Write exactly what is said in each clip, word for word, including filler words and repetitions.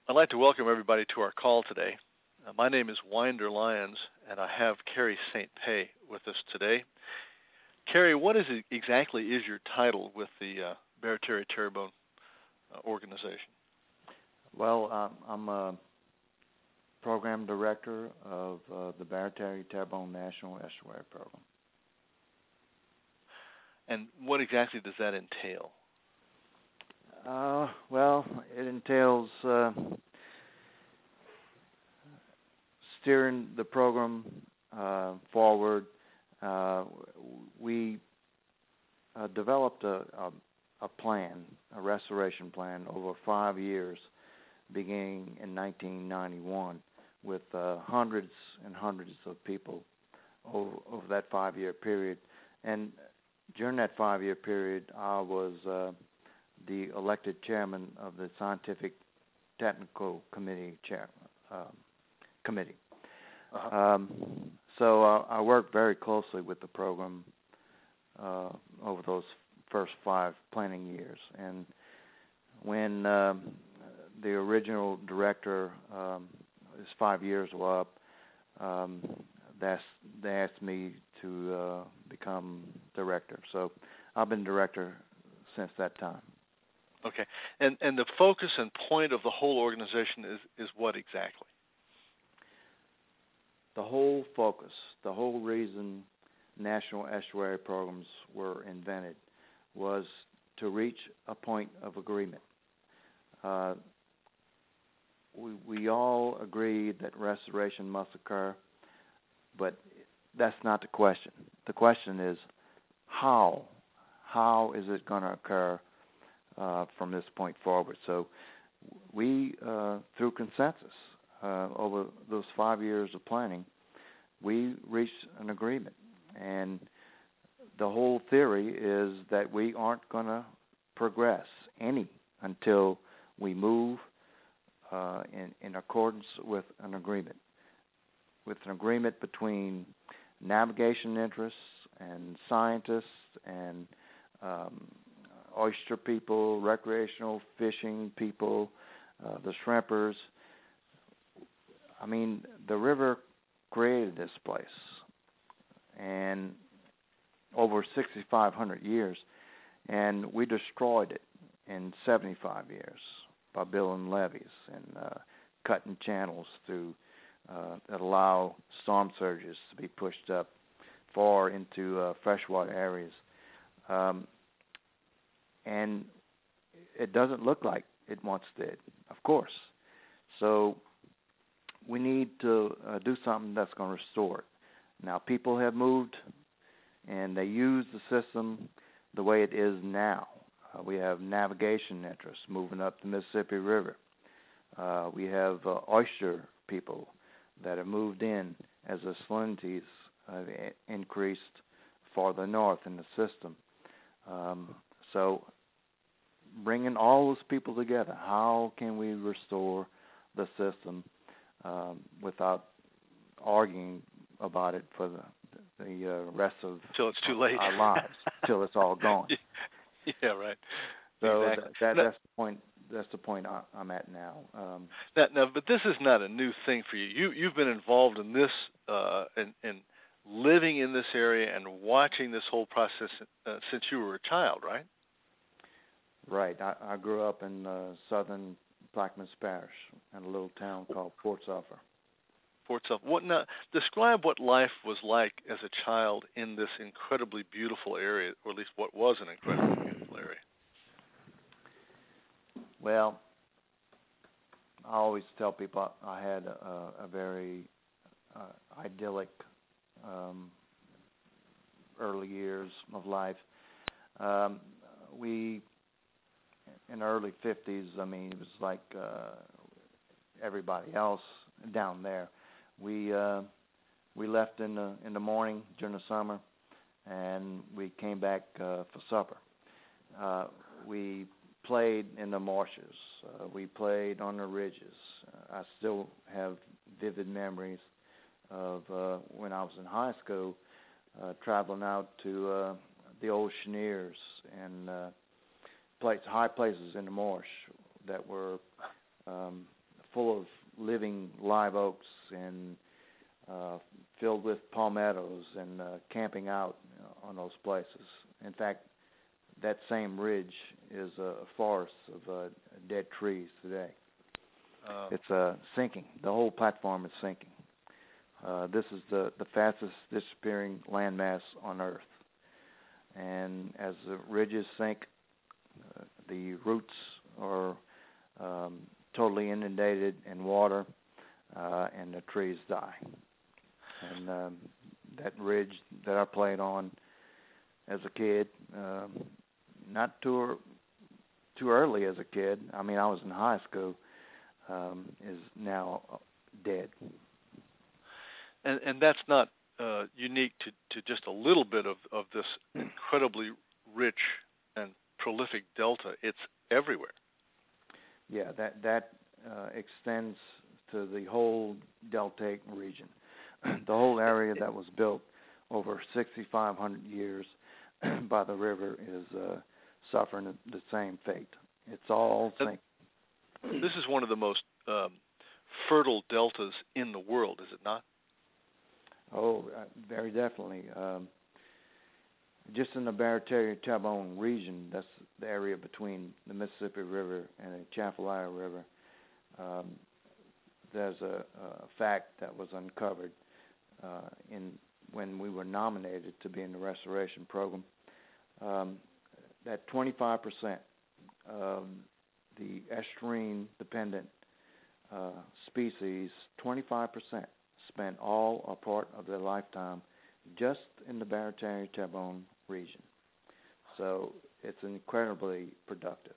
I'd like to welcome everybody to our call today. Uh, my name is Winder Lyons, and I have Carrie Saint Pé with us today. Carrie, what is it exactly is your title with the uh, Barataria Terrebonne uh, organization? Well, um, I'm a program director of uh, the Barataria Terrebonne National Estuary Program. And what exactly does that entail? Uh, well, it entails uh, steering the program uh, forward. Uh, we uh, developed a, a, a plan, a restoration plan over five years, beginning in nineteen ninety-one, with uh, hundreds and hundreds of people over, over that five-year period. And during that five-year period, I was uh, the elected chairman of the Scientific Technical Committee chair, um, committee. Uh-huh. Um, so uh, I worked very closely with the program uh, over those first five planning years. And when um, the original director, um, his five years were up, um, that's, they asked me to uh, become director. So I've been director since that time. Okay. And and the focus and point of the whole organization is, is what exactly? The whole focus, the whole reason national estuary programs were invented was to reach a point of agreement. Uh, we, we all agreed that restoration must occur, but that's not the question. The question is how? How is it going to occur uh, from this point forward? So we, uh, through consensus, uh, over those five years of planning, we reached an agreement. And the whole theory is that we aren't going to progress any until we move uh, in, in accordance with an agreement, with an agreement between navigation interests and scientists and um, oyster people, recreational fishing people, uh, the shrimpers. I mean, the river created this place, and over sixty-five hundred years, and we destroyed it in seventy-five years by building levees and uh, cutting channels through uh, that allow storm surges to be pushed up far into uh, freshwater areas. Um, and it doesn't look like it once did, of course. So we need to uh, do something that's going to restore it. Now, people have moved, and they use the system the way it is now. Uh, we have navigation interests moving up the Mississippi River. Uh, we have uh, oyster people that have moved in as the salinities have increased farther north in the system. Um, so bringing all those people together, how can we restore the system um, without arguing about it for the, the uh, rest of till it's too late. our lives, till it's all gone. Yeah, right. So exactly. that, that now, that's the point. That's the point I, I'm at now. Um, now, now, but this is not a new thing for you. You you've been involved in this uh, and and living in this area and watching this whole process uh, since you were a child, right? Right. I, I grew up in uh, southern Plaquemines Parish in a little town called Fort Suffolk. Fort Suffolk. What now? Describe what life was like as a child in this incredibly beautiful area, or at least what was an incredibly beautiful area. Well, I always tell people I had a, a very uh, idyllic um, early years of life. Um, we, in the early fifties, I mean, it was like uh, everybody else down there. We uh, we left in the in the morning during the summer, and we came back uh, for supper. Uh, we played in the marshes. Uh, we played on the ridges. Uh, I still have vivid memories of uh, when I was in high school, uh, traveling out to uh, the old Cheniers and uh, place, high places in the marsh that were um, full of living live oaks and uh, filled with palmettos and uh, camping out on those places. In fact, that same ridge is a forest of uh, dead trees today. Uh, it's uh, sinking. The whole platform is sinking. Uh, this is the, the fastest disappearing landmass on Earth. And as the ridges sink, uh, the roots are um, totally inundated in water, uh, and the trees die. And um, that ridge that I played on as a kid, um, not too too early as a kid. I mean, I was in high school. Um, is now dead. And and that's not uh, unique to, to just a little bit of, of this incredibly rich and prolific delta. It's everywhere. Yeah, that that uh, extends to the whole deltaic region. The whole area that was built over sixty-five hundred years by the river is uh, suffering the same fate. It's all sinking. This is one of the most um, fertile deltas in the world, is it not? Oh, uh, very definitely. Um, just in the Barataria-Terrebonne region, that's the area between the Mississippi River and the Atchafalaya River, um, there's a, a fact that was uncovered uh, in when we were nominated to be in the restoration program, um, that twenty-five percent of the estuarine-dependent uh, species, twenty-five percent spent all or part of their lifetime just in the Barataria-Terrebonne region. So it's incredibly productive.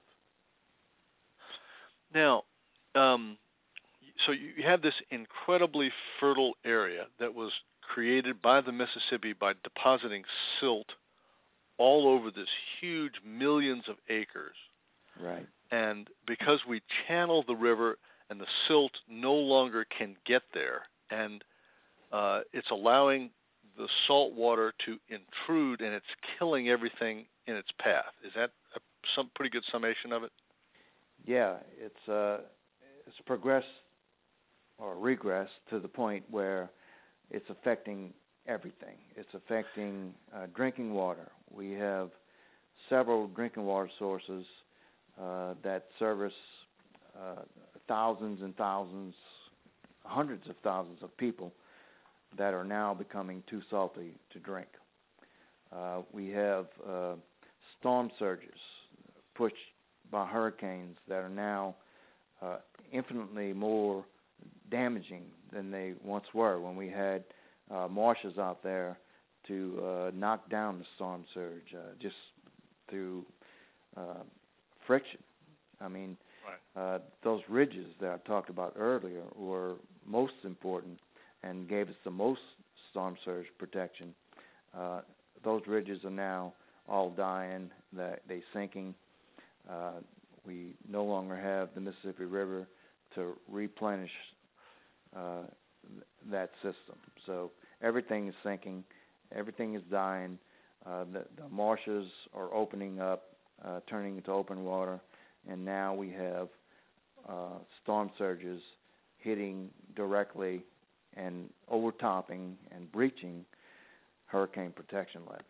Now, um, so you have this incredibly fertile area that was created by the Mississippi by depositing silt all over this huge millions of acres. Right. And because we channel the river and the silt no longer can get there, and uh, it's allowing the salt water to intrude, and it's killing everything in its path. Is that a some pretty good summation of it? Yeah, it's uh, it's progressed or regressed to the point where it's affecting everything. It's affecting uh, drinking water. We have several drinking water sources uh, that service uh, thousands and thousands, hundreds of thousands of people that are now becoming too salty to drink. Uh, we have uh, storm surges pushed by hurricanes that are now uh, infinitely more damaging than they once were when we had uh, marshes out there to uh, knock down the storm surge uh, just through uh, friction. I mean, right. uh, those ridges that I talked about earlier were most important and gave us the most storm surge protection. Uh, those ridges are now all dying, they're sinking. Uh, we no longer have the Mississippi River to replenish uh, th- that system. So everything is sinking, everything is dying. Uh, the, the marshes are opening up, uh, turning into open water, and now we have uh, storm surges hitting directly and overtopping and breaching hurricane protection levees.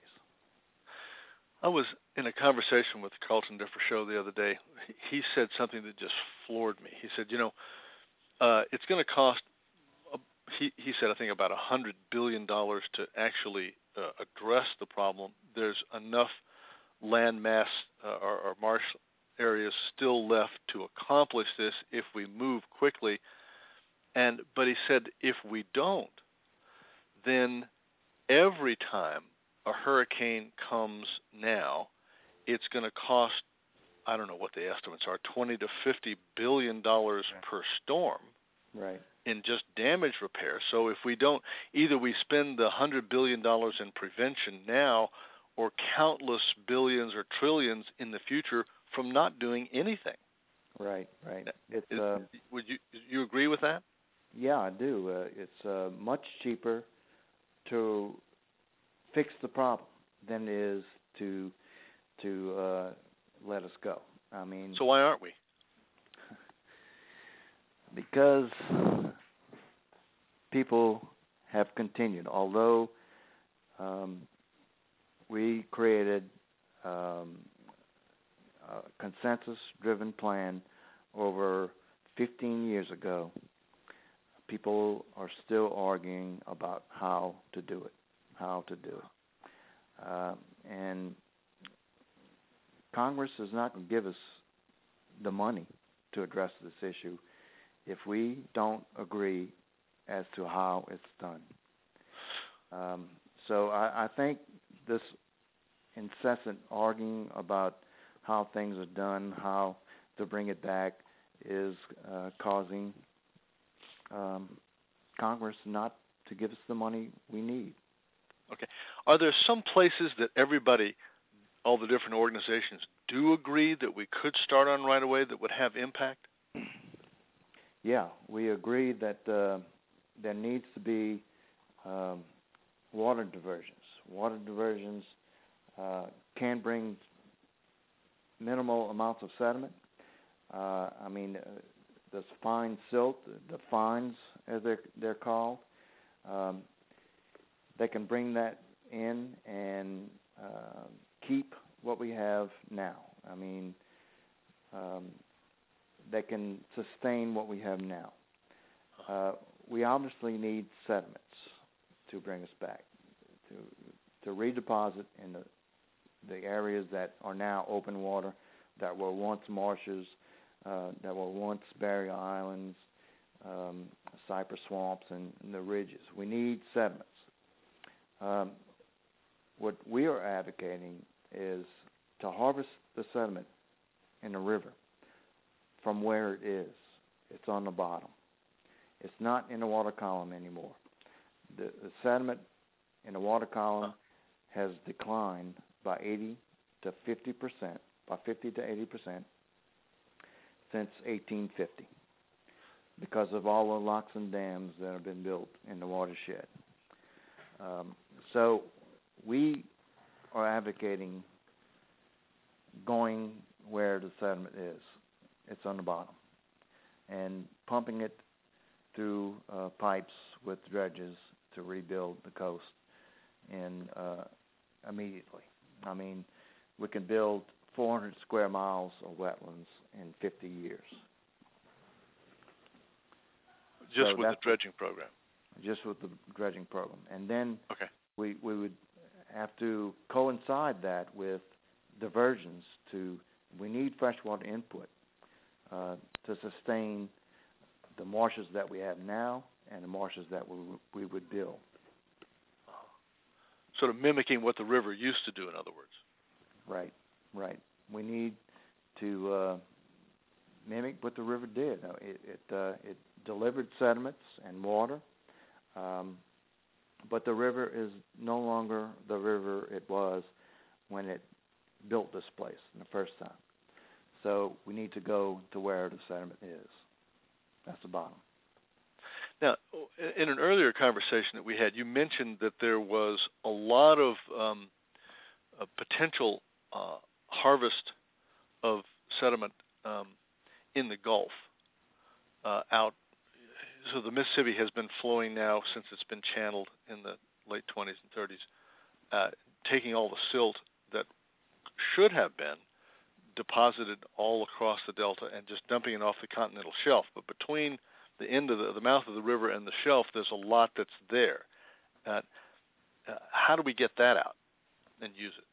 I was in a conversation with Carlton Differshow the other day. He said something that just floored me. He said, you know, uh, it's going to cost, uh, he, he said, I think about one hundred billion dollars to actually uh, address the problem. There's enough land mass uh, or, or marsh areas still left to accomplish this if we move quickly. And but he said, if we don't, then every time a hurricane comes now, it's going to cost, I don't know what the estimates are, twenty to fifty billion dollars right. per storm, right, in just damage repair. So if we don't, either we spend the hundred billion dollars in prevention now, or countless billions or trillions in the future from not doing anything. Right, right. It's, Is, uh, would you you agree with that? Yeah, I do. Uh, it's uh, much cheaper to fix the problem than it is to to uh, let us go. I mean, so why aren't we? because people have continued, although um, we created um, a consensus-driven plan over fifteen years ago, people are still arguing about how to do it, how to do it. Uh, and Congress is not going to give us the money to address this issue if we don't agree as to how it's done. Um, so I, I think this incessant arguing about how things are done, how to bring it back, is uh, causing um, Congress not to give us the money we need. Okay. Are there some places that everybody, all the different organizations, do agree that we could start on right away that would have impact? Yeah, we agree that uh, there needs to be um, water diversions. Water diversions uh, can bring minimal amounts of sediment. Uh, I mean, uh, the fine silt, the fines, as they're, they're called, um, they can bring that in and uh, keep what we have now. I mean, um, they can sustain what we have now. Uh, we obviously need sediments to bring us back, to to redeposit in the the areas that are now open water, that were once marshes, uh, that were once barrier islands, um, cypress swamps, and, and the ridges. We need sediments. Um, what we are advocating is to harvest the sediment in the river from where it is. It's on the bottom. It's not in the water column anymore. The, the sediment in the water column has declined by eighty to fifty percent, by fifty to eighty percent since eighteen fifty, because of all the locks and dams that have been built in the watershed. Um, so we are advocating going where the sediment is. It's on the bottom, and pumping it through uh, pipes with dredges to rebuild the coast in uh, immediately. I mean, we can build four hundred square miles of wetlands in fifty years. Just so with the dredging program? Just with the dredging program. And then okay. we, we would have to coincide that with diversions to, we need freshwater input uh, to sustain the marshes that we have now and the marshes that we, we would build. Sort of mimicking what the river used to do, in other words. Right, right. We need to uh, mimic what the river did. It it, uh, it delivered sediments and water, um, but the river is no longer the river it was when it built this place in the first time. So we need to go to where the sediment is. That's the bottom. Now, in an earlier conversation that we had, you mentioned that there was a lot of um, a potential uh, harvest of sediment um, in the Gulf uh, out. So the Mississippi has been flowing now since it's been channeled in the late twenties and thirties, uh, taking all the silt that should have been deposited all across the delta and just dumping it off the continental shelf. But between the end of the, the mouth of the river and the shelf, there's a lot that's there. Uh, uh, how do we get that out and use it?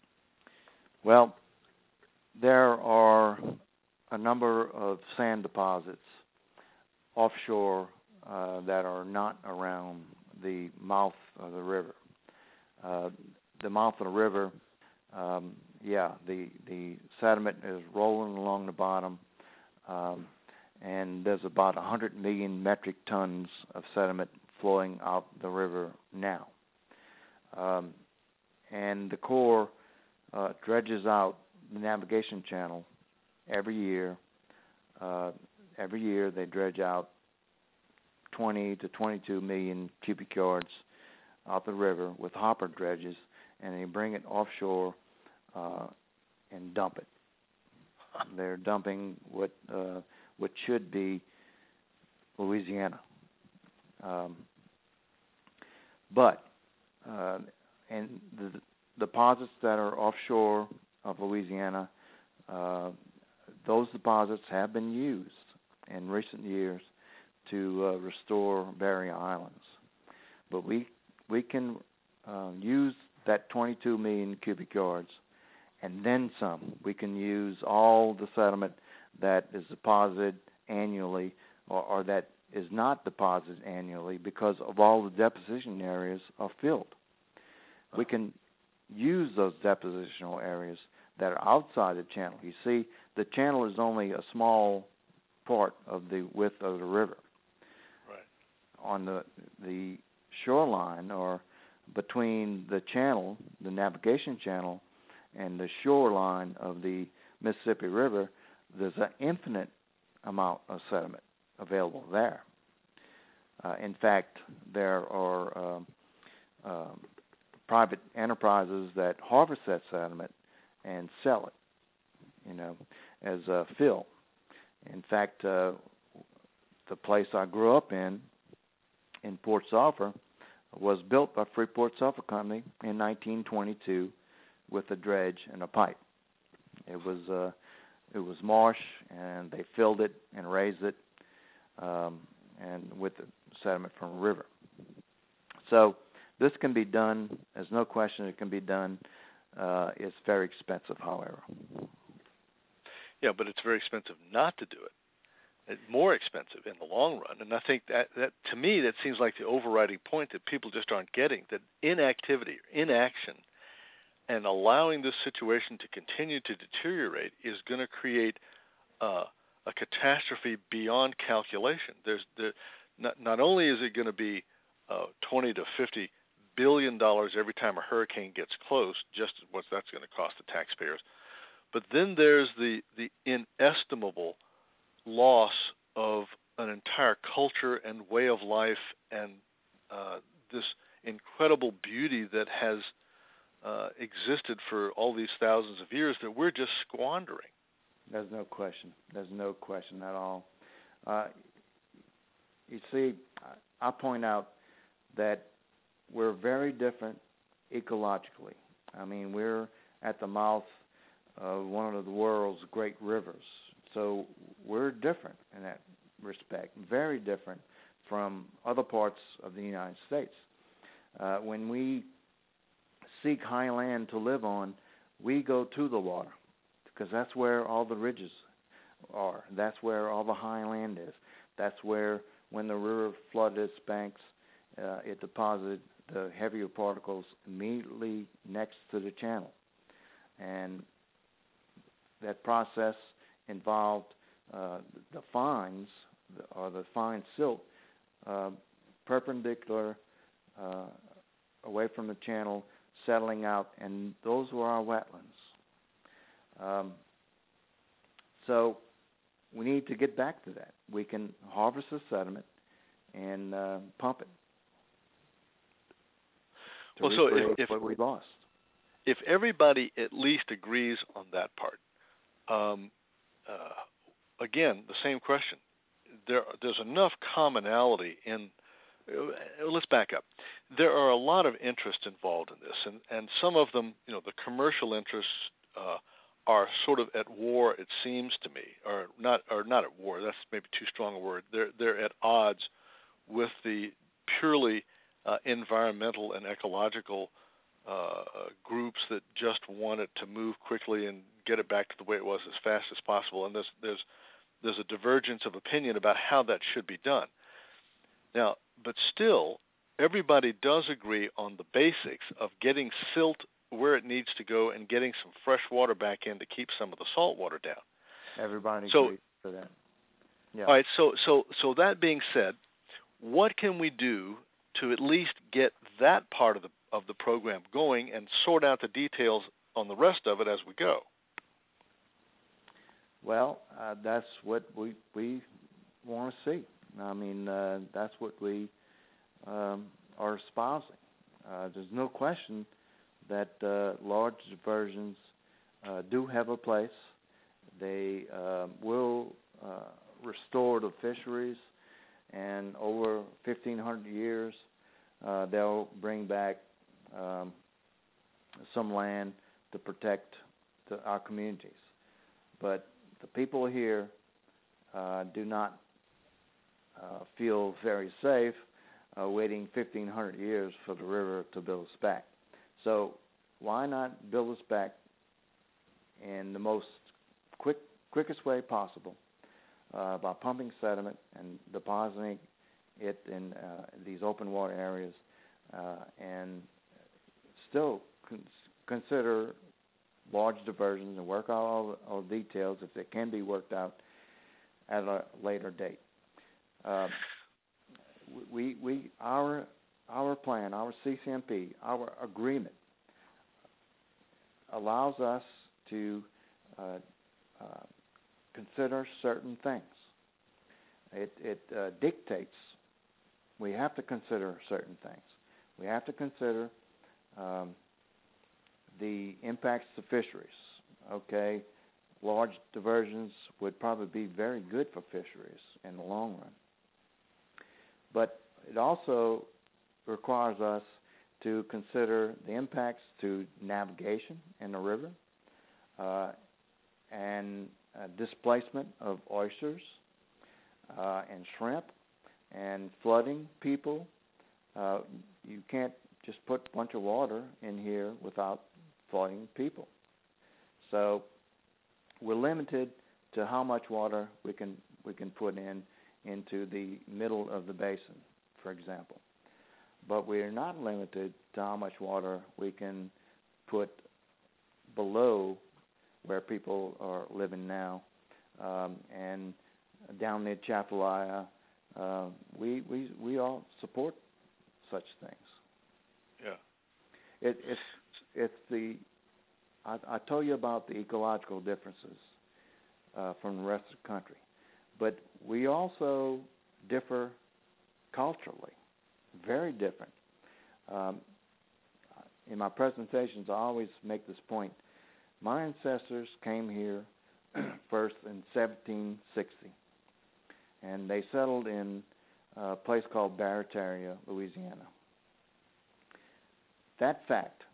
Well, there are a number of sand deposits offshore uh, that are not around the mouth of the river. Uh, the mouth of the river, um, yeah, the, the sediment is rolling along the bottom, um, and there's about one hundred million metric tons of sediment flowing out the river now. Um, and the Corps uh, dredges out the navigation channel every year. Uh, every year they dredge out twenty to twenty-two million cubic yards out the river with hopper dredges, and they bring it offshore uh, and dump it. They're dumping what uh, what should be Louisiana. Um, but uh, and the deposits that are offshore of Louisiana, uh, those deposits have been used in recent years to uh, restore barrier islands. But we we can uh, use that twenty-two million cubic yards and then some. We can use all the sediment that is deposited annually or, or that is not deposited annually because of all the deposition areas are filled. We can use those depositional areas that are outside the channel. You see, the channel is only a small part of the width of the river. Right. On the the shoreline, or between the channel, the navigation channel, and the shoreline of the Mississippi River, there's an infinite amount of sediment available there. Uh, in fact, there are um, um, private enterprises that harvest that sediment and sell it, you know, as a fill. In fact, uh, the place I grew up in, in Port Sulphur, was built by Freeport Sulphur Company in nineteen twenty-two with a dredge and a pipe. It was uh, it was marsh, and they filled it and raised it, um, and with the sediment from a river. So this can be done. There's no question it can be done. Uh, it's very expensive, however. Yeah, but it's very expensive not to do it. It's more expensive in the long run, and I think that, that to me, that seems like the overriding point that people just aren't getting, that inactivity, inaction, and allowing this situation to continue to deteriorate is going to create uh, a catastrophe beyond calculation. There's there, not, not only is it going to be uh, twenty to fifty billion dollars every time a hurricane gets close, just what that's going to cost the taxpayers, but then there's the, the inestimable loss of an entire culture and way of life and uh, this incredible beauty that has uh, existed for all these thousands of years that we're just squandering. There's no question. There's no question at all. Uh, you see, I point out that we're very different ecologically. I mean, we're at the mouth of one of the world's great rivers. So we're different in that respect, very different from other parts of the United States. Uh, when we seek high land to live on, we go to the water because that's where all the ridges are. That's where all the high land is. That's where, when the river flooded its banks, uh, it deposited the heavier particles immediately next to the channel. And that process involved uh, the fines, or the fine silt, uh, perpendicular uh, away from the channel, settling out, and those were our wetlands. Um, so we need to get back to that. We can harvest the sediment and uh, pump it to well, so recreate if, if, what we lost. If everybody at least agrees on that part, um, uh, again, the same question. There, there's enough commonality in. Uh, let's back up. There are a lot of interests involved in this, and, and some of them, you know, the commercial interests uh, are sort of at war. It seems to me, or not, or not at war. That's maybe too strong a word. They're they're at odds with the purely uh, environmental and ecological uh, groups that just want it to move quickly and get it back to the way it was as fast as possible. And there's there's there's a divergence of opinion about how that should be done. Now, but still, everybody does agree on the basics of getting silt where it needs to go and getting some fresh water back in to keep some of the salt water down. Everybody so, agrees to that. Yeah. All right. So, so, so that being said, what can we do to at least get that part of the of the program going and sort out the details on the rest of it as we go? Well, uh, that's what we we want to see. I mean, uh, that's what we um, are espousing. Uh, there's no question that uh, large diversions uh, do have a place. They uh, will uh, restore the fisheries and over fifteen hundred years, uh, they'll bring back um, some land to protect the, our communities. But the people here uh, do not uh, feel very safe uh, waiting fifteen hundred years for the river to build us back. So why not build us back in the most quick, quickest way possible uh, by pumping sediment and depositing it in uh, these open water areas, uh, and still con- consider large diversions and work out all, all the details if they can be worked out at a later date. Uh, we, we, our, our plan, our C C M P, our agreement allows us to uh, uh, consider certain things. It, it uh, dictates we have to consider certain things. We have to consider um, the impacts to fisheries. Okay, large diversions would probably be very good for fisheries in the long run. But it also requires us to consider the impacts to navigation in the river uh, and uh, displacement of oysters uh, and shrimp and flooding people. Uh, you can't just put a bunch of water in here without flooding people. So we're limited to how much water we can we can put in into the middle of the basin, for example. But we are not limited to how much water we can put below where people are living now, um, and down near Chapalaya. Uh, we we we all support such things. Yeah. It, it's it's the I, I told you about the ecological differences uh, from the rest of the country, but we also differ culturally, very different. Um, in my presentations, I always make this point. My ancestors came here first in seventeen sixty, and they settled in a place called Barataria, Louisiana. That fact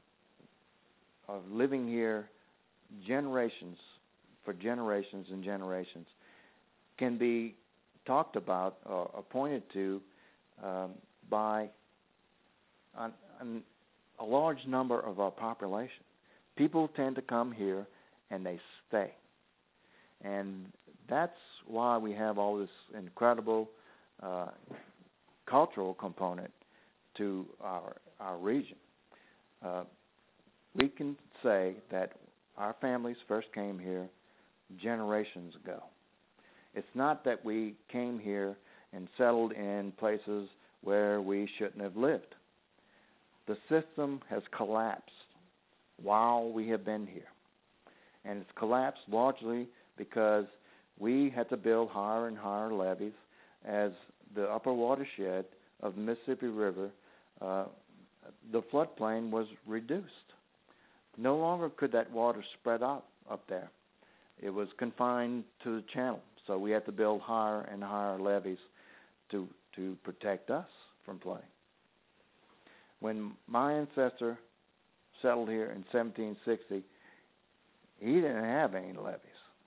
of living here generations, for generations and generations, can be talked about or, or pointed to um, by an, an, a large number of our population. People tend to come here and they stay. And that's why we have all this incredible uh, cultural component to our, our region. Uh, we can say that our families first came here generations ago. It's not that we came here and settled in places where we shouldn't have lived. The system has collapsed while we have been here. And it's collapsed largely because we had to build higher and higher levees as the upper watershed of the Mississippi River, uh, the floodplain was reduced. No longer could that water spread out up there. It was confined to the channel, so we had to build higher and higher levees to to protect us from flooding. When my ancestor settled here in seventeen sixty, he didn't have any levees.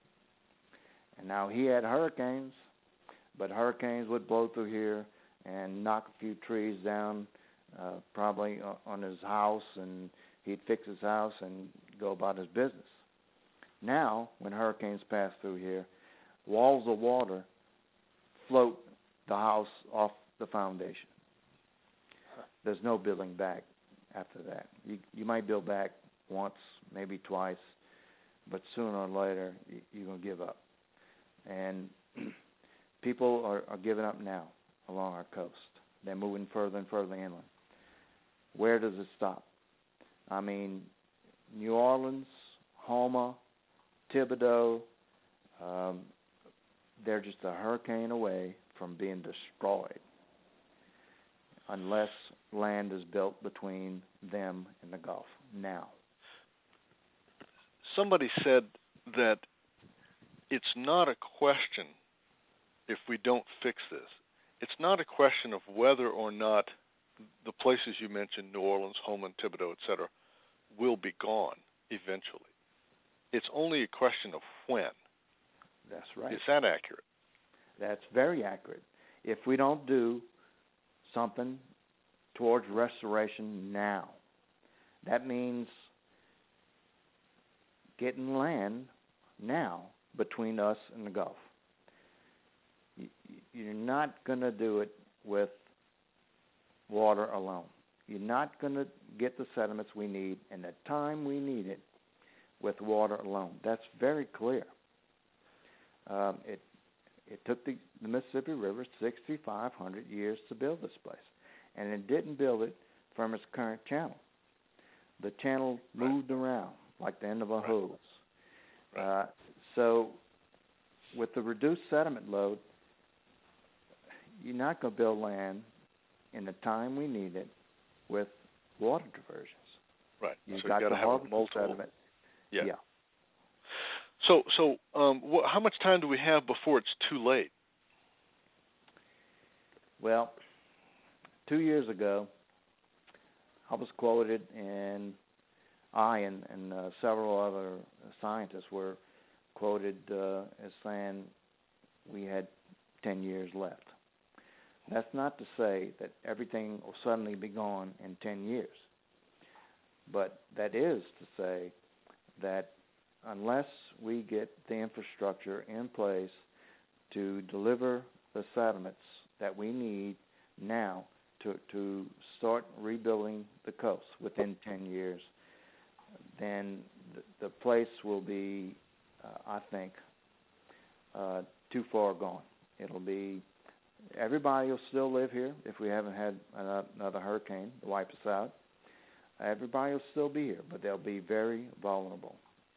And now he had hurricanes, but hurricanes would blow through here and knock a few trees down, uh, probably on his house, and he'd fix his house and go about his business. Now, when hurricanes pass through here, walls of water float the house off the foundation. There's no building back after that. You, you might build back once, maybe twice, but sooner or later you, you're going to give up. And people are, are giving up now along our coast. They're moving further and further inland. Where does it stop? I mean, New Orleans, Houma, Thibodaux, um, they're just a hurricane away from being destroyed unless land is built between them and the Gulf now. Somebody said that it's not a question if we don't fix this. it's not a question of whether or not the places you mentioned, New Orleans, Homeland, Thibodaux, et cetera, will be gone eventually. It's only a question of when. That's right. Is that accurate? That's very accurate. If we don't do something towards restoration now, that means getting land now between us and the Gulf. You're not going to do it with water alone. You're not going to get the sediments we need and the time we need it with water alone. That's very clear. Um, it it took the, the Mississippi River sixty-five hundred years to build this place, and it didn't build it from its current channel. The channel moved right. around like the end of a right. hose. Right. Uh, so with the reduced sediment load, you're not going to build land in the time we need it with water diversions. Right. You've so got you to have harvest multiple. sediment. Yeah. yeah. So, so um, wh- how much time do we have before it's too late? Well, two years ago, I was quoted, and I and, and uh, several other scientists were quoted uh, as saying we had ten years left. That's not to say that everything will suddenly be gone in ten years, but that is to say that unless we get the infrastructure in place to deliver the sediments that we need now to, to start rebuilding the coast within ten years, then the, the place will be, uh, I think, uh, too far gone. It'll be, everybody will still live here if we haven't had another hurricane to wipe us out. Everybody will still be here, but they'll be very vulnerable.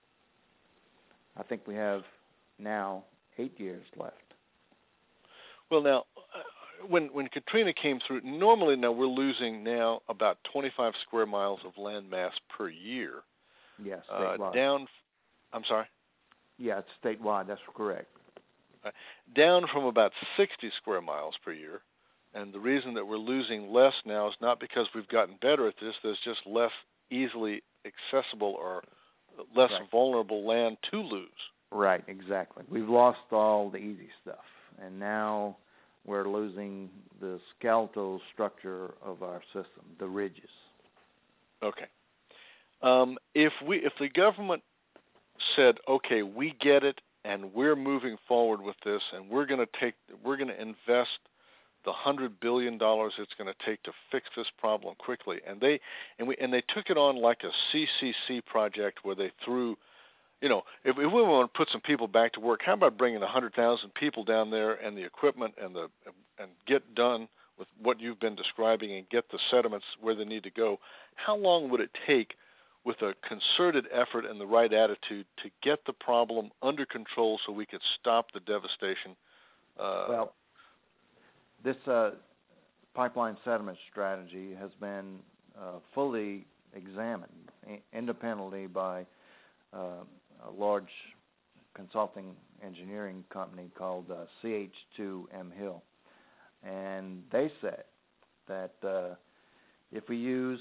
I think we have now eight years left. Well, now, uh, when when Katrina came through, normally now we're losing now about twenty-five square miles of land mass per year. Yes, uh, statewide. Down, I'm sorry? Yeah, it's statewide, that's correct. Uh, down from about sixty square miles per year. And the reason that we're losing less now is not because we've gotten better at this. There's just less easily accessible or less right. vulnerable land to lose. Right, exactly. We've lost all the easy stuff, and now we're losing the skeletal structure of our system, the ridges. Okay. Um, if we, if the government said, okay, we get it, and we're moving forward with this, and we're going to take, we're going to invest the hundred billion dollars it's going to take to fix this problem quickly, and they and we and they took it on like a C C C project where they threw, you know, if, if we want to put some people back to work, how about bringing a hundred thousand people down there and the equipment and the and get done with what you've been describing and get the sediments where they need to go? How long would it take, with a concerted effort and the right attitude, to get the problem under control so we could stop the devastation? Uh, well. This uh, pipeline sediment strategy has been uh, fully examined independently by uh, a large consulting engineering company called uh, C H two M Hill. And they said that uh, if we use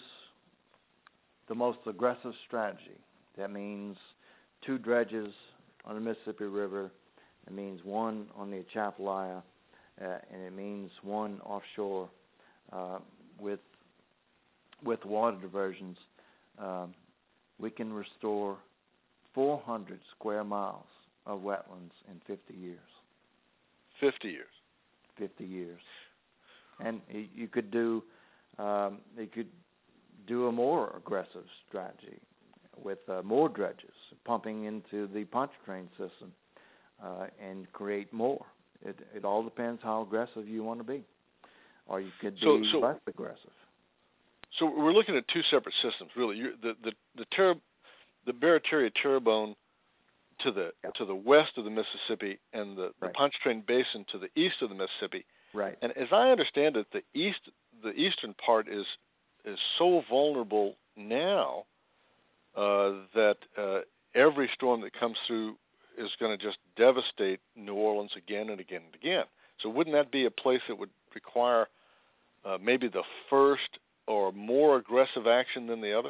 the most aggressive strategy, that means two dredges on the Mississippi River, it means one on the Atchafalaya, Uh, and it means one offshore uh, with with water diversions, um, we can restore four hundred square miles of wetlands in fifty years. fifty years. fifty years, and you could do um, you could do a more aggressive strategy with uh, more dredges pumping into the Pontchartrain system uh, and create more. It, it all depends how aggressive you want to be, or you could so, be so, less aggressive. So we're looking at two separate systems, really. You're, the the the, ter- the Barataria Terrebonne to the yeah. to the west of the Mississippi, and the, the right. Pontchartrain Basin to the east of the Mississippi. Right. And as I understand it, the east the eastern part is is so vulnerable now uh, that uh, every storm that comes through is going to just devastate New Orleans again and again and again. So wouldn't that be a place that would require uh, maybe the first or more aggressive action than the other?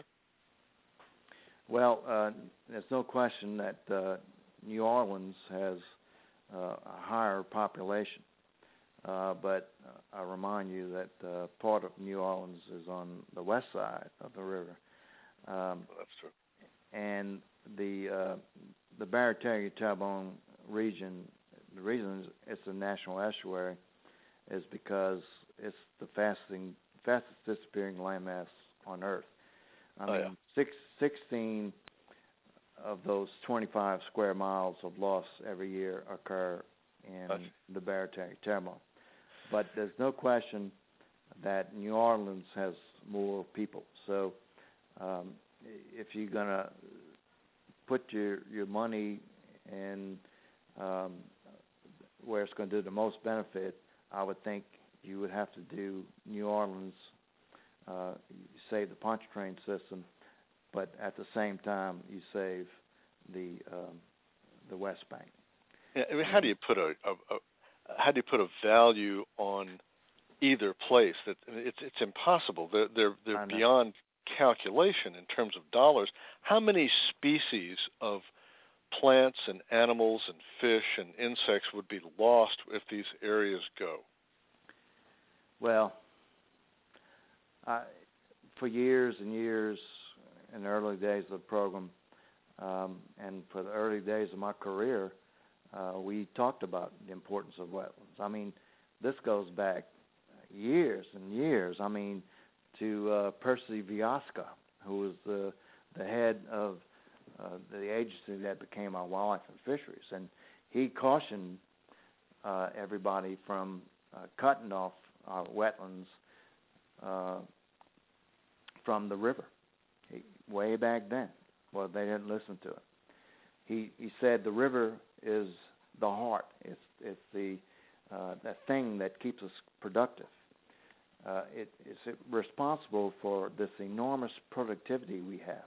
Well, uh, there's no question that uh, New Orleans has uh, a higher population. Uh, but uh, I remind you that uh, part of New Orleans is on the west side of the river. Um, well, that's true. And the uh, the Barataria-Terrebonne region, the reason it's a national estuary is because it's the fastest, fastest disappearing landmass on Earth. I oh, mean, yeah. six, sixteen of those twenty-five square miles of loss every year occur in That's... the Barataria-Terrebonne. But there's no question that New Orleans has more people. So um, if you're going to put your, your money in um, where it's going to do the most benefit, I would think you would have to do New Orleans, uh, save the Pontchartrain system, but at the same time you save the um, the West Bank. Yeah, I mean, how do you put a, a, a how do you put a value on either place? That it's it's impossible. They're they're they're beyond calculation in terms of dollars. How many species of plants and animals and fish and insects would be lost if these areas go? Well, I, for years and years in the early days of the program, um, and for the early days of my career, uh, we talked about the importance of wetlands. I mean, this goes back years and years. I mean, to uh, Percy Viosca, who was the the head of uh, the agency that became our Wildlife and Fisheries, and he cautioned uh, everybody from uh, cutting off our wetlands uh, from the river. He, way back then, well, they didn't listen to it. He he said the river is the heart. It's it's the uh, that thing that keeps us productive. Uh, it, it's responsible for this enormous productivity we have.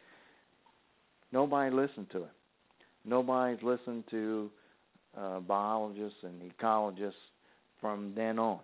Nobody listened to it. Nobody's listened to uh, biologists and ecologists from then on.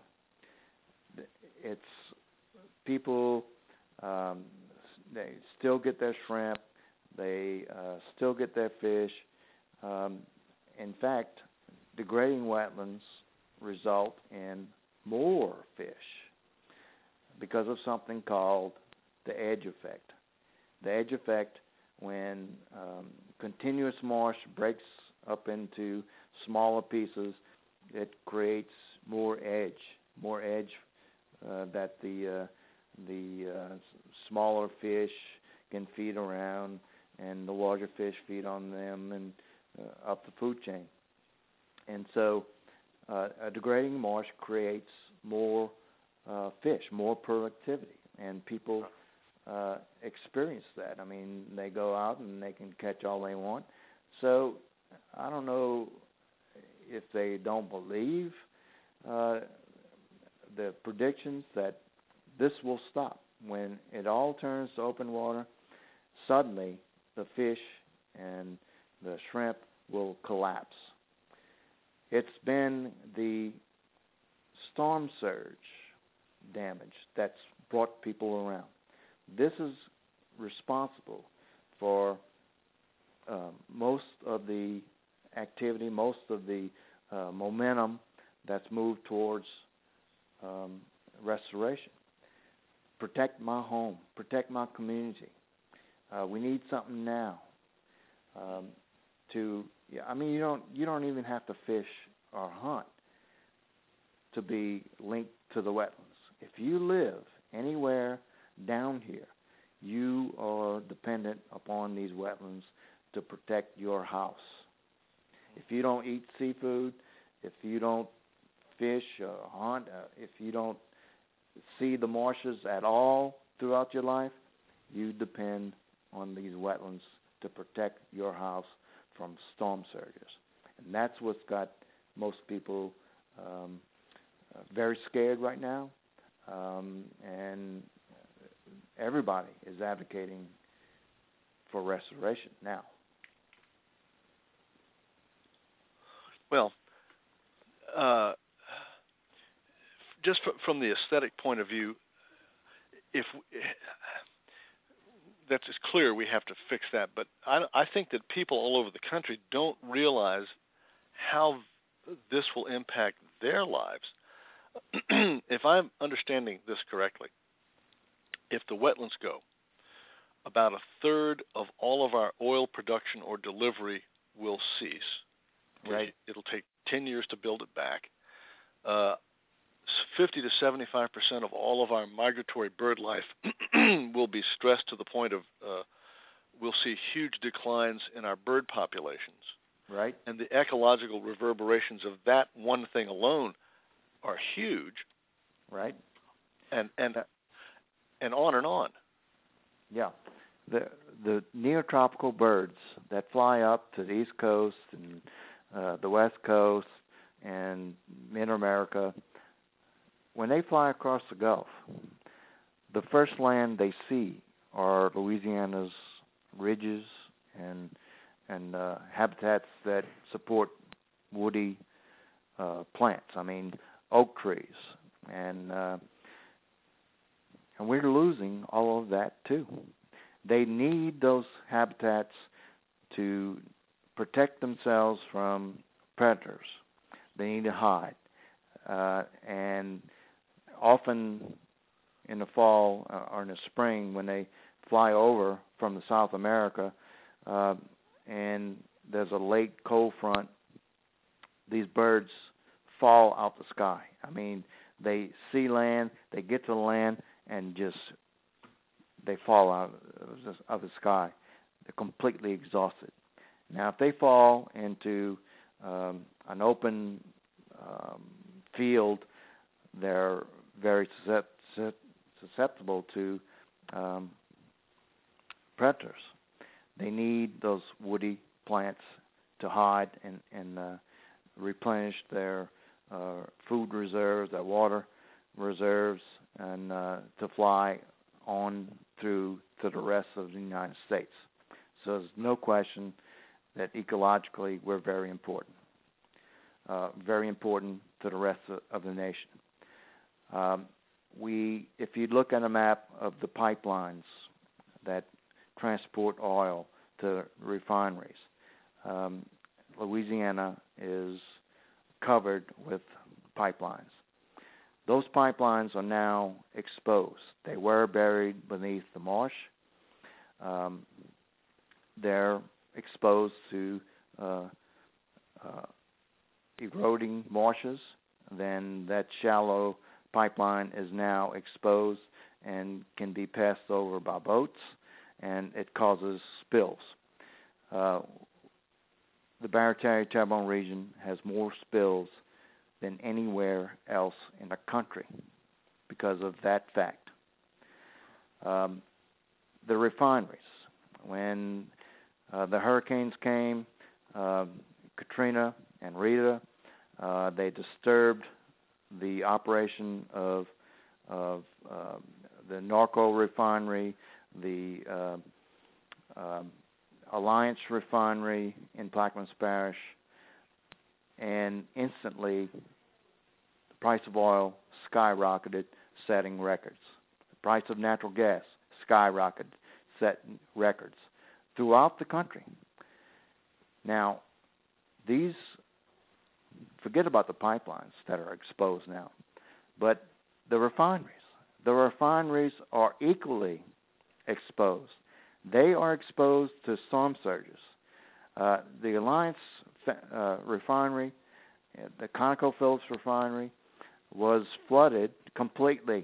It's people, um, they still get their shrimp, they uh, still get their fish. Um, in fact, degrading wetlands result in more fish because of something called the edge effect. The edge effect, when um, continuous marsh breaks up into smaller pieces, it creates more edge, more edge uh, that the uh, the uh, smaller fish can feed around, and the larger fish feed on them and uh, up the food chain. And so, uh, a degrading marsh creates more uh, fish, more productivity, and people uh, experience that. I mean, they go out and they can catch all they want. So, I don't know if they don't believe uh, the predictions that this will stop. When it all turns to open water, suddenly the fish and the shrimp will collapse. It's been the storm surge damage that's brought people around. This is responsible for uh, most of the activity, most of the uh, momentum that's moved towards um, restoration. Protect my home, protect my community. Uh, we need something now. Um, to, yeah, I mean, you don't you don't even have to fish or hunt to be linked to the wetlands. If you live anywhere down here, you are dependent upon these wetlands to protect your house. If you don't eat seafood, if you don't fish or hunt, uh, if you don't see the marshes at all throughout your life, you depend on these wetlands to protect your house from storm surges. And that's what's got most people um, uh, very scared right now. Um, and everybody is advocating for restoration now. Well, uh, just from the aesthetic point of view, if that's it's clear we have to fix that. But I, I think that people all over the country don't realize how this will impact their lives. If I'm understanding this correctly, if the wetlands go, about a third of all of our oil production or delivery will cease. Right. It'll take ten years to build it back. Uh, fifty to seventy-five percent of all of our migratory bird life will be stressed to the point of uh, we'll see huge declines in our bird populations. Right. And the ecological reverberations of that one thing alone are huge. Right. And and and on and on. Yeah. The the neotropical birds that fly up to the East Coast and uh, the West Coast and Mid-America, when they fly across the Gulf, the first land they see are Louisiana's ridges and and uh, habitats that support woody uh, plants. I mean, oak trees, and uh, and we're losing all of that too. They need those habitats to protect themselves from predators. They need to hide, uh, and often in the fall uh, or in the spring when they fly over from the South America uh, and there's a late cold front, these birds fall out the sky. I mean, they see land, they get to the land, and just they fall out of the sky. They're completely exhausted. Now, if they fall into um, an open um, field, they're very susceptible to um, predators. They need those woody plants to hide and, and uh, replenish their uh, food reserves, their water reserves, and uh, to fly on through to the rest of the United States. So there's no question that ecologically we're very important, uh, very important to the rest of, of the nation. Um, we, if you look at a map of the pipelines that transport oil to refineries, um, Louisiana is covered with pipelines. Those pipelines are now exposed. They were buried beneath the marsh. Um, they're exposed to uh, uh, eroding marshes. Then that shallow pipeline is now exposed and can be passed over by boats, and it causes spills. Uh, the Barataria-Terrebonne region has more spills than anywhere else in the country because of that fact. Um, the refineries, when uh, the hurricanes came, uh, Katrina and Rita, uh, they disturbed the operation of, of uh, the Norco refinery, the uh, uh, Alliance refinery in Plaquemines Parish, and instantly the price of oil skyrocketed, setting records. The price of natural gas skyrocketed, setting records throughout the country. Now, these, forget about the pipelines that are exposed now, but the refineries. The refineries are equally exposed. They are exposed to storm surges. Uh, the Alliance uh, refinery, the ConocoPhillips refinery, was flooded completely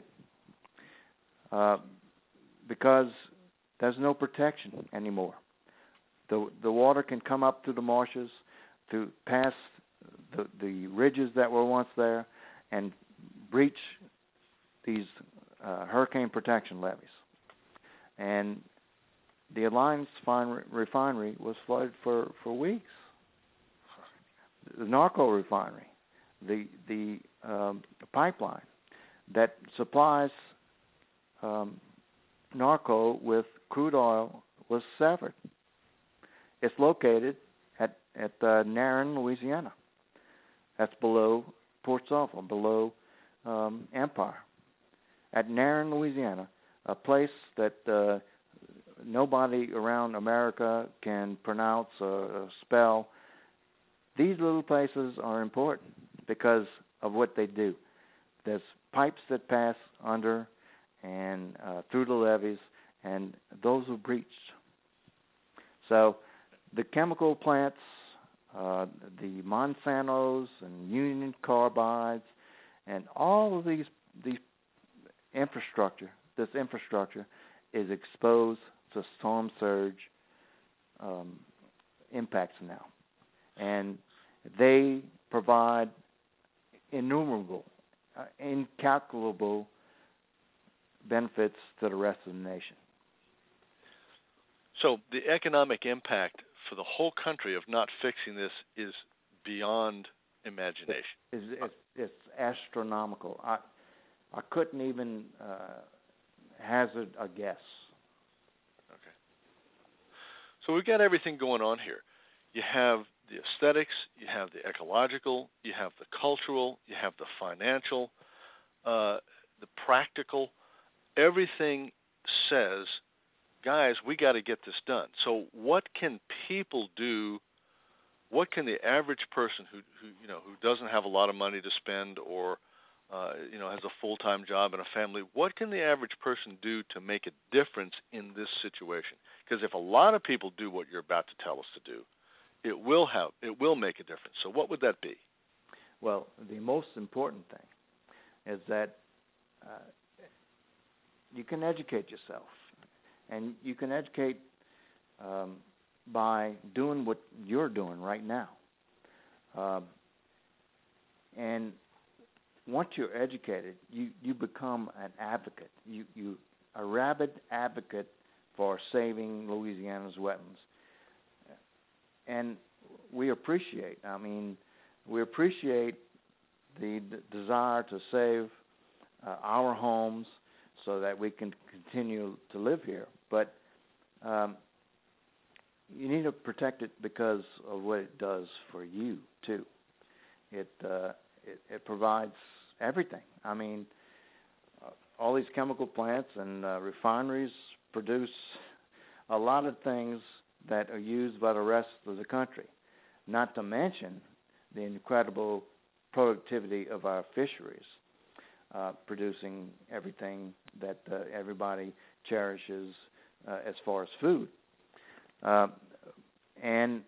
uh, because there's no protection anymore. The the water can come up through the marshes, to past the, the ridges that were once there, and breach these uh, hurricane protection levees. And the Alliance refinery was flooded for, for weeks. The Norco refinery, the the um, pipeline that supplies um, Norco with crude oil, was severed. It's located at at uh, Narren, Louisiana. That's below Port Sulphur, below um, empire. At Narren, Louisiana, a place that uh, nobody around America can pronounce or spell, these little places are important because of what they do. There's pipes that pass under and uh, through the levees, and those are breached. So the chemical plants, uh, the Monsantos and Union Carbides, and all of these these infrastructure, this infrastructure is exposed to storm surge um, impacts now, and they provide innumerable, uh, incalculable benefits to the rest of the nation. So the economic impact for the whole country of not fixing this is beyond imagination. It's, it's, it's astronomical. I I couldn't even uh, hazard a guess. Okay. So we've got everything going on here. You have the aesthetics, you have the ecological, you have the cultural, you have the financial, uh, the practical. Everything says, guys, we got to get this done. So what can people do? What can the average person who, who you know who doesn't have a lot of money to spend, or uh, you know has a full-time job and a family, what can the average person do to make a difference in this situation? Because if a lot of people do what you're about to tell us to do, it will have it will make a difference. So what would that be? Well, the most important thing is that uh, you can educate yourself, and you can educate um, by doing what you're doing right now. Um, and once you're educated, you, you become an advocate. You you a rabid advocate for saving Louisiana's wetlands. And we appreciate, I mean, we appreciate the d- desire to save uh, our homes so that we can continue to live here. But um, you need to protect it because of what it does for you, too. It, uh, it, it provides everything. I mean, uh, all these chemical plants and uh, refineries produce a lot of things that are used by the rest of the country, not to mention the incredible productivity of our fisheries, uh, producing everything that uh, everybody cherishes uh, as far as food. Uh, and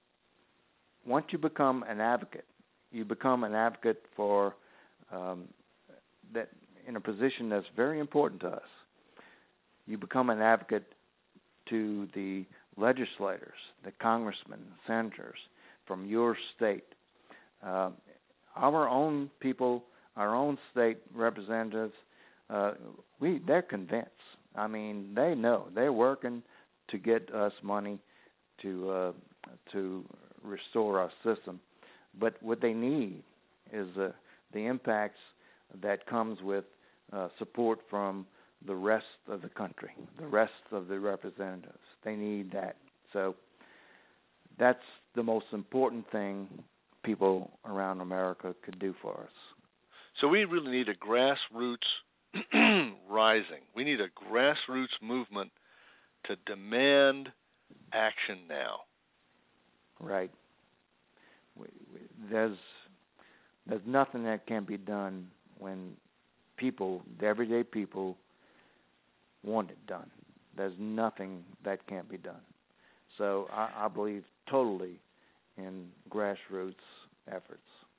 once you become an advocate, you become an advocate for um, that in a position that's very important to us. You become an advocate to the legislators, the congressmen, senators from your state. Uh, our own people, our own state representatives, uh, we they're convinced. I mean, they know. They're working to get us money to uh, to restore our system. But what they need is uh, the impacts that comes with uh, support from the rest of the country, the rest of the representatives. They need that. So that's the most important thing people around America could do for us. So we really need a grassroots rising. We need a grassroots movement to demand action now. Right. We, we, there's there's nothing that can be done when people, the everyday people, want it done. There's nothing that can't be done. So I, I believe totally in grassroots efforts.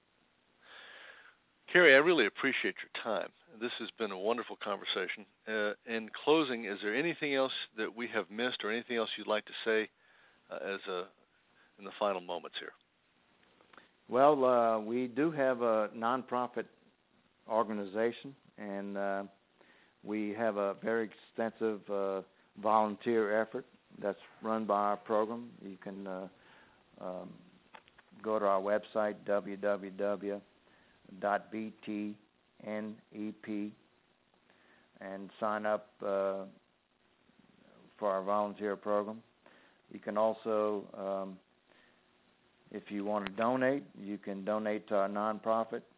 Kerry, I really appreciate your time. This has been a wonderful conversation. Uh, in closing, is there anything else that we have missed or anything else you'd like to say uh, as a, in the final moments here? Well, uh, we do have a nonprofit organization, and uh, we have a very extensive uh, volunteer effort that's run by our program. You can uh, um, go to our website, w w w dot b t n e p, and sign up uh, for our volunteer program. You can also, um, if you want to donate, you can donate to our nonprofit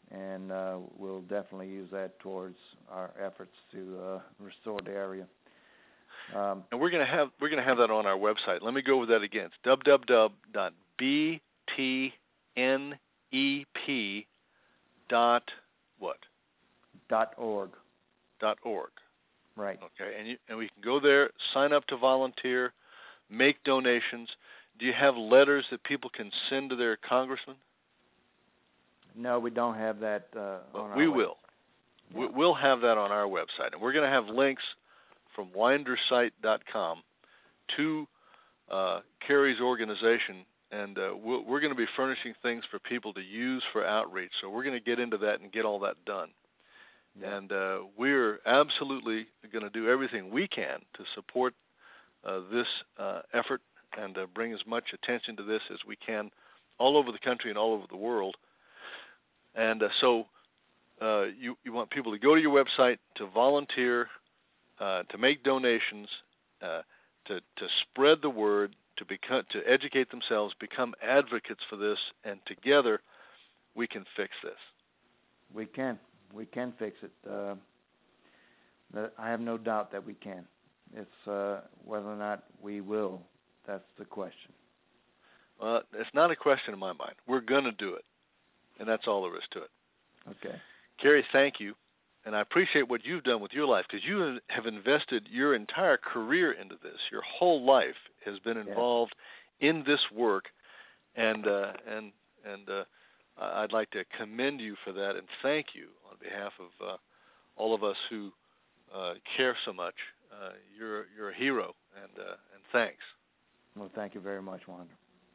and uh, we'll definitely use that towards our efforts to uh, restore the area. Um, and we're going to have we're going to have that on our website. Let me go over that again. It's w w w dot b t n e p dot what? dot org. Dot org. Right. Okay, and you, and we can go there, sign up to volunteer, make donations. Do you have letters that people can send to their congressman? No, we don't have that uh, Well, on our we website. will. Yeah. We, we'll have that on our website, and we're going to have links from windersite dot com to uh, Carrie's organization, and uh, we'll, we're going to be furnishing things for people to use for outreach. So we're going to get into that and get all that done. Yeah. And uh, we're absolutely going to do everything we can to support uh, this uh, effort and uh, bring as much attention to this as we can all over the country and all over the world. And uh, so uh, you, you want people to go to your website, to volunteer, uh, to make donations, uh, to, to spread the word, to, become, to educate themselves, become advocates for this, and together we can fix this. We can. We can fix it. Uh, that I have no doubt that we can. It's uh, whether or not we will. That's the question. Uh, it's not a question in my mind. We're going to do it, and that's all there is to it. Okay. Carrie, thank you, and I appreciate what you've done with your life, because you have invested your entire career into this. Your whole life has been involved yeah. in this work, and uh, and and uh, I'd like to commend you for that and thank you on behalf of uh, all of us who uh, care so much. Uh, you're you're a hero, and uh, and thanks. Well, thank you very much, Wander.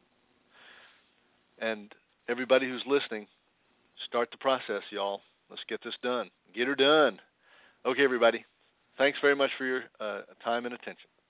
And everybody who's listening, start the process, y'all. Let's get this done. Get her done. Okay, everybody. Thanks very much for your uh, time and attention.